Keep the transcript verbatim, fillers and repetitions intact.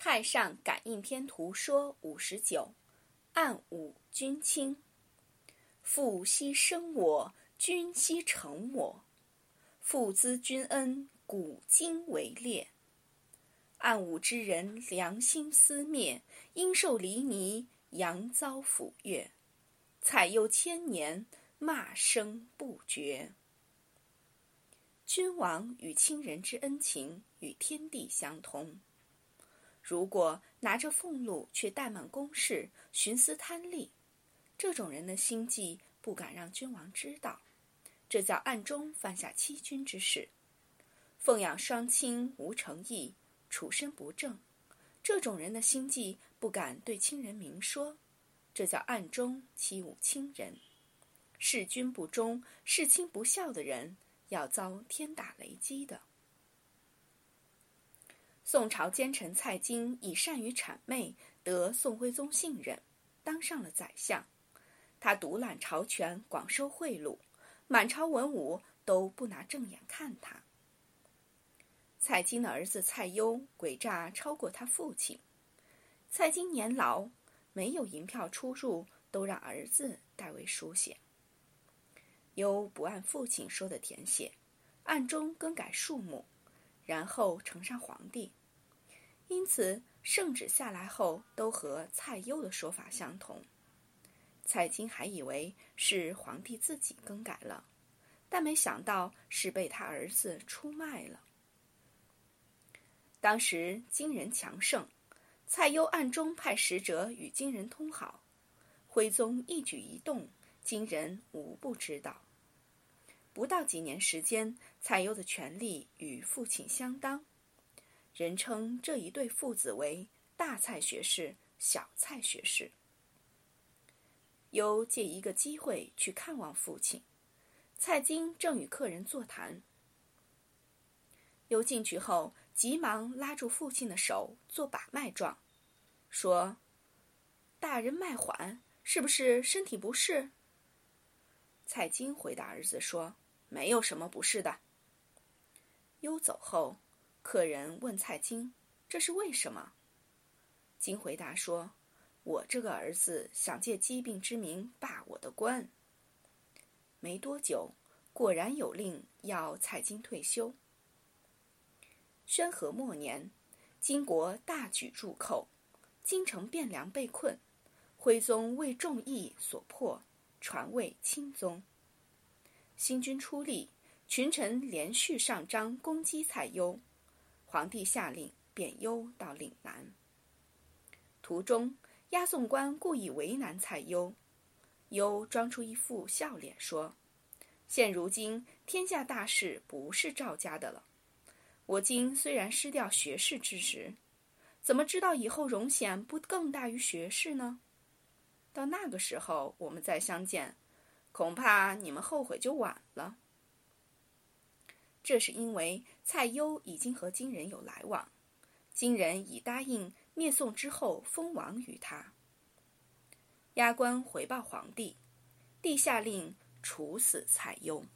太上感应篇图说五十九，暗武君亲。父兮生我，君兮成我。父资君恩，古今为烈。暗武之人，良心思灭，应受离泥，阳遭斧钺。采忧千年，骂声不绝。君王与亲人之恩情与天地相通。如果拿着俸禄却怠慢公事，徇私贪利，这种人的心计不敢让君王知道，这叫暗中犯下欺君之事。奉养双亲无诚意，处身不正，这种人的心计不敢对亲人明说，这叫暗中欺侮亲人。事君不忠，事亲不孝的人，要遭天打雷击的。宋朝奸臣蔡京以善于谄媚，得宋徽宗信任，当上了宰相。他独揽朝权，广收贿赂，满朝文武都不拿正眼看他。蔡京的儿子蔡攸诡诈超过他父亲。蔡京年老，没有银票出入，都让儿子代为书写。攸不按父亲说的填写，暗中更改数目，然后呈上皇帝。因此圣旨下来后都和蔡攸的说法相同。蔡京还以为是皇帝自己更改了，但没想到是被他儿子出卖了。当时金人强盛，蔡攸暗中派使者与金人通好，徽宗一举一动，金人无不知道。不到几年时间，蔡攸的权力与父亲相当，人称这一对父子为大蔡学士、小蔡学士。攸借一个机会去看望父亲，蔡京正与客人座谈。攸进去后，急忙拉住父亲的手做把脉状，说：“大人脉缓，是不是身体不适？”蔡京回答儿子说：“没有什么不适的。”攸走后，客人问蔡京：“这是为什么？”京回答说：“我这个儿子想借疾病之名罢我的官。”没多久，果然有令要蔡京退休。宣和末年，金国大举入寇，京城汴梁被困，徽宗为众议所迫，传位钦宗。新军出力，群臣连续上章攻击蔡攸，皇帝下令贬攸到岭南。途中，押送官故意为难蔡攸，攸装出一副笑脸说：“现如今天下大事不是赵家的了，我今虽然失掉学士之职，怎么知道以后荣显不更大于学士呢？到那个时候我们再相见，恐怕你们后悔就晚了。”这是因为蔡攸已经和金人有来往，金人已答应灭宋之后封王于他。押官回报皇帝，帝下令处死蔡攸。